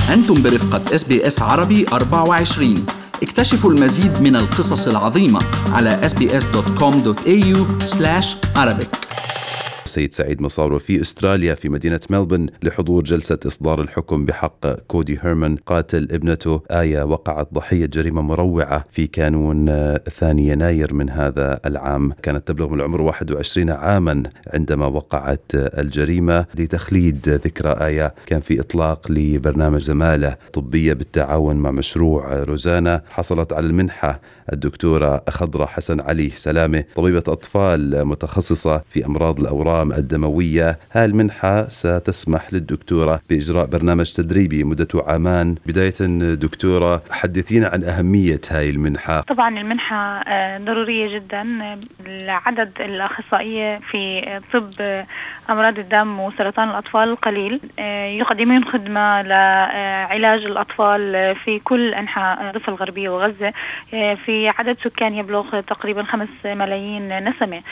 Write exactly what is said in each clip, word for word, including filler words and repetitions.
أنتم برفقة إس بي إس عربي أربعة وعشرين. اكتشفوا المزيد من القصص العظيمة على إس بي إس دوت كوم دوت إيه يو سلاش عربيك. السيد سعيد مصارو في أستراليا في مدينة ملبورن لحضور جلسة إصدار الحكم بحق كودي هيرمان قاتل ابنته آية، وقعت ضحية جريمة مروعة في كانون الثاني يناير من هذا العام. كانت تبلغ من العمر واحد وعشرين عاما عندما وقعت الجريمة. لتخليد ذكرى آية كان في إطلاق لبرنامج زمالة طبية بالتعاون مع مشروع روزانا. حصلت على المنحة الدكتورة خضرة حسن علي سلامة، طبيبة أطفال متخصصة في أمراض الأورام الدموية. هذه المنحة ستسمح للدكتورة بإجراء برنامج تدريبي مدته عامان. بداية دكتورة، حدثينا عن أهمية هاي المنحة. طبعا المنحة ضرورية جدا لعدد الأخصائية في طب أمراض الدم وسرطان الأطفال قليل، يقدمون خدمة لعلاج الأطفال في كل أنحاء الضفة الغربية وغزة في عدد سكان يبلغ تقريبا خمس ملايين نسمة.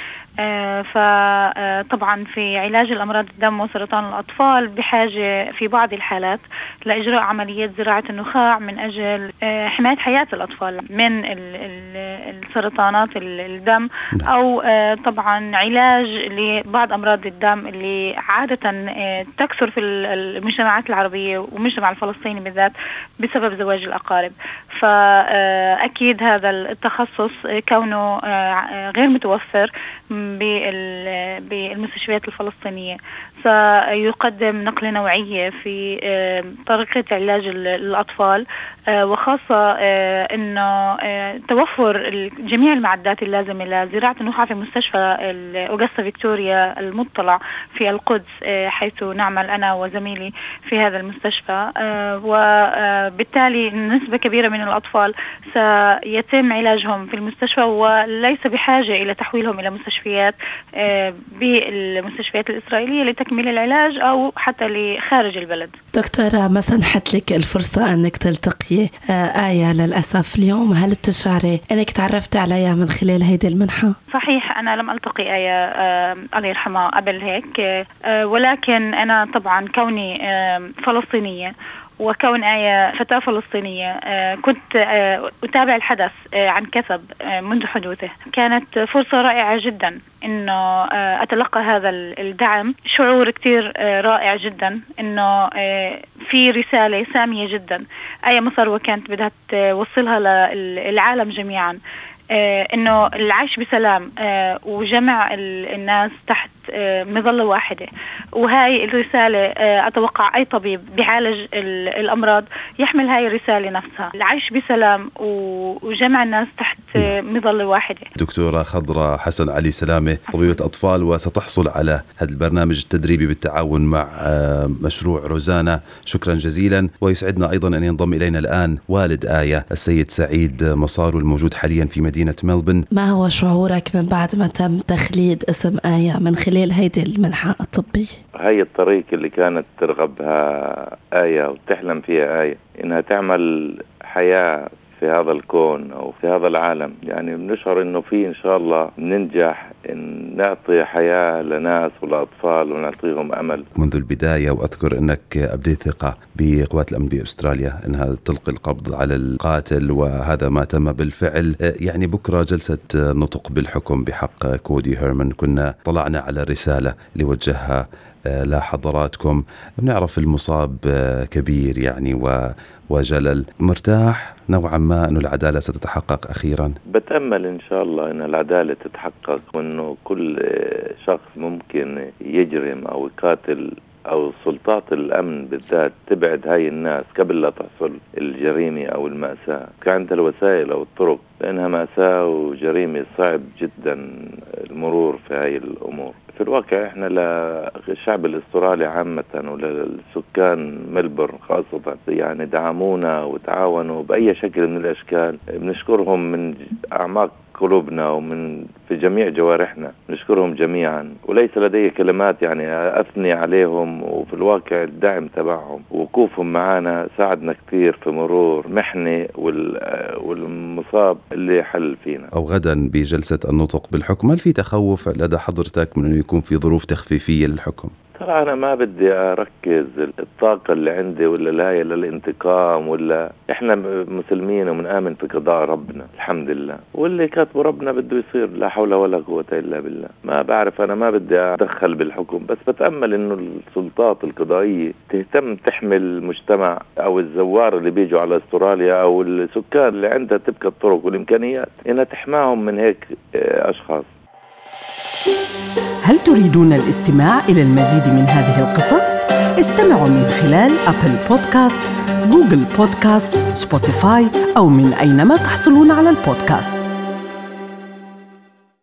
فطبعا في علاج الأمراض الدم وسرطان الأطفال بحاجة في بعض الحالات لإجراء عمليات زراعة النخاع من أجل حماية حياة الأطفال من السرطانات الدم، أو طبعا علاج لبعض أمراض الدم اللي عادة تكثر في المجتمعات العربية والمجتمع الفلسطيني بالذات بسبب زواج الأقارب. فأكيد هذا التخصص كونه غير متوفر بالمستشفيات الفلسطينية سيقدم نقلة نوعية في طريقة علاج الأطفال، وخاصة أنه توفر جميع المعدات اللازمة لزراعة النخاع في مستشفى أوغستا فيكتوريا المطلع في القدس، حيث نعمل أنا وزميلي في هذا المستشفى. وبالتالي نسبة كبيرة من الأطفال سيتم علاجهم في المستشفى وليس بحاجة إلى تحويلهم إلى مستشفيات بالمستشفيات الإسرائيلية لتكميل العلاج أو حتى لخارج البلد. دكتورة، ما سنحت لك الفرصة أنك تلتقي آية للأسف اليوم، هل بتشعري أنك تعرفت عليها من خلال هيدي المنحة؟ صحيح، أنا لم ألتقي آية آه الله يرحمها قبل هيك، آه ولكن أنا طبعا كوني آه فلسطينية وكون آية فتاة فلسطينية كنت أتابع الحدث عن كثب منذ حدوثه. كانت فرصة رائعة جدا إنه أتلقى هذا الدعم، شعور كتير رائع جدا إنه في رسالة سامية جدا آية مصاروة كانت بدها توصلها للعالم جميعا، إنه العيش بسلام وجمع الناس تحت مظلة واحدة. وهاي الرسالة أتوقع أي طبيب بيعالج الأمراض يحمل هاي الرسالة نفسها، العيش بسلام وجمع الناس تحت مظلة واحدة. دكتورة خضرة حسن علي سلامة، طبيبة أطفال، وستحصل على هذا البرنامج التدريبي بالتعاون مع مشروع روزانا. شكرا جزيلا. ويسعدنا أيضا أن ينضم إلينا الآن والد آية، السيد سعيد مصارو، الموجود حاليا في مدينة ملبورن. ما هو شعورك من بعد ما تم تخليد اسم آية من خلال هيدي المنحة الطبية؟ هاي الطريق اللي كانت ترغبها آية وتحلم فيها آية إنها تعمل حياة في هذا الكون أو في هذا العالم. يعني بنشعر إنه في إن شاء الله ننجح إن نعطي حياة لناس ولأطفال ونعطيهم أمل. منذ البداية، وأذكر أنك أبديت ثقة بقوات الأمن بأستراليا أنها تلقي القبض على القاتل، وهذا ما تم بالفعل. يعني بكرة جلسة نطق بالحكم بحق كودي هيرمان، كنا طلعنا على رسالة لوجهها لحضراتكم. بنعرف المصاب كبير يعني و وجلل. مرتاح نوعا ما أنه العدالة ستتحقق أخيرا؟ بتأمل إن شاء الله أن العدالة تتحقق، وأنه كل شخص ممكن يجرم أو يقاتل أو سلطات الأمن بالذات تبعد هاي الناس قبل لا تحصل الجريمة أو المأساة. كانت الوسائل أو الطرق، لأنها مأساة وجريمة صعب جدا المرور في هاي الأمور. في الواقع إحنا للشعب الأسترالي عامة وللسكان ملبورن خاصة يعني دعمونا وتعاونوا بأي شكل من الأشكال. بنشكرهم من أعماق قلوبنا ومن في جميع جوارحنا، نشكرهم جميعا، وليس لدي كلمات يعني أثني عليهم. وفي الواقع الدعم تبعهم ووقوفهم معنا ساعدنا كثير في مرور محنة والمصاب اللي حل فينا. أو غدا بجلسة النطق بالحكم، هل في تخوف لدى حضرتك من أنه يكون في ظروف تخفيفية للحكم؟ ترى أنا ما بدي أركز الطاقة اللي عندي ولا لا للانتقام، ولا إحنا مسلمين ومنآمن في قضاء ربنا الحمد لله، واللي كاتبه ربنا بده يصير، لا حول ولا قوة إلا بالله. ما بعرف، أنا ما بدي أدخل بالحكم، بس بتأمل إنه السلطات القضائية تهتم تحمي المجتمع أو الزوار اللي بيجوا على استراليا أو السكان اللي عندها تبقى الطرق والإمكانيات إنها تحماهم من هيك أشخاص. هل تريدون الاستماع إلى المزيد من هذه القصص؟ استمعوا من خلال أبل بودكاست، جوجل بودكاست، سبوتيفاي أو من أينما تحصلون على البودكاست.